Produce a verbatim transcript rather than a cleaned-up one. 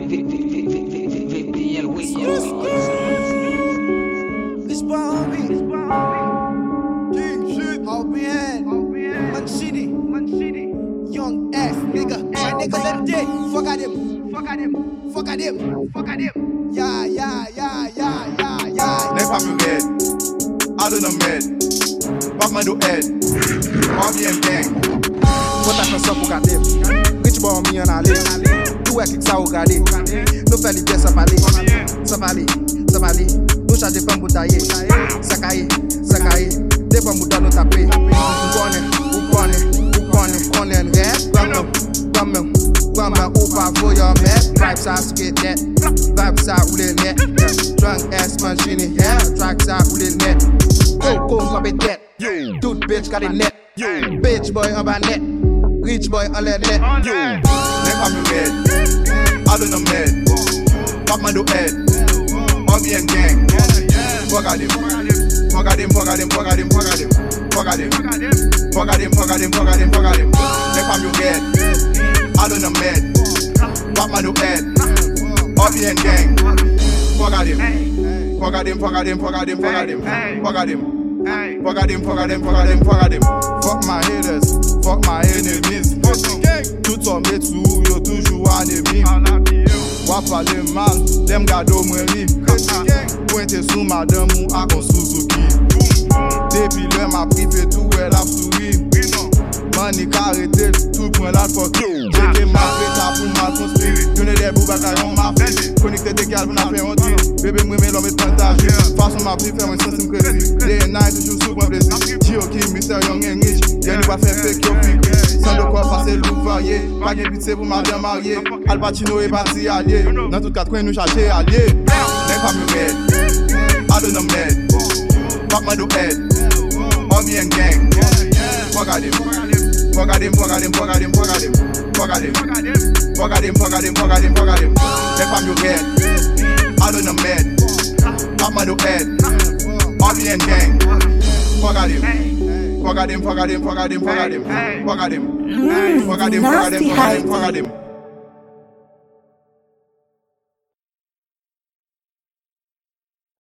This boy on me. King shit. How bien. Man City. Man City. Young ass nigga. My nigga them dead. Fuck at him. Fuck at him. Fuck at him. Fuck at him. Yeah, yeah, yeah, yeah, yeah, yeah. Nem pas mieux red. Adon a med. Pas mal do head. R B M gang. Botar canção pro cadê? Rich boy minha na lei. Tu é que sa o gade. No fè li bien sa pali. Sa pali, sa pali. No charge pa mbudaye. Sakaye, sakaye. De pa mbuda no tape. Ukone, ukone, ukone. Konen red. Gwamel, gwamel, gwamel. Opa for your mad. Vibes out skate net. Vibes out roulé net. Drunk ass man shiny hair. Tracks out roulé net. Go, go, drop it net. Dude bitch got it net. Bitch boy on my net. Rich boy on that net. Nem pas mieux red. Adon a med. Pas mal do head. R B M gang. Fuck at him. Fuck at him, fuck at him, fuck at him, fuck at him. Fuck at him. Fuck at him, fuck at him, fuck at him, fuck at him. Nem pas mieux red. Adon a med. Pas mal do head. R B M gang. Fuck at him. Fuck at him, fuck at him, fuck at him, fuck at him. Fuck at him. Fuck at him, fuck at him, fuck at him, fuck at him. Fuck my haters, fuck my enemies. Tout homme est sous, yo toujours ennemi. Wa parler mal, dem gado mwen li. Pointe sous madame ou akon Suzuki. Depuis le m'a privé tout elle a souri. Mani karete, tout point là fuck you. J'étais marqué ta pour mal construit. Y'en des boubaka yon m'a fait. Connecté des gars pour n'a fait un tir. Bébé moi mais l'homme est fantastique. Façon m'a pris faire un sens me crédit. Day and night toujours sous mon plaisir. Gio qui mister young and rich. Y'a nous pas faire fake yo pique. Sans de quoi passer look varié. Pas de pitié pour ma bien mariée. Al Pacino est parti allié. Dans tout quatre coins nous chercher allié. Nem pas mieux red. Adon a med. Fuck my do head. R B M gang. Fuck at him. Fuck at him, fuck at him, fuck at him, fuck at him. Fuck at him. Fuck at him, fuck at him, fuck at him, fuck at him. Nem pas mieux red. Adon a med. Fuck my do head. R B M gang. Fuck at him. Fuck at him, fuck at him, fuck at him, fuck at him. Fuck at him. Fuck at him, fuck at him, fuck at him, fuck at him.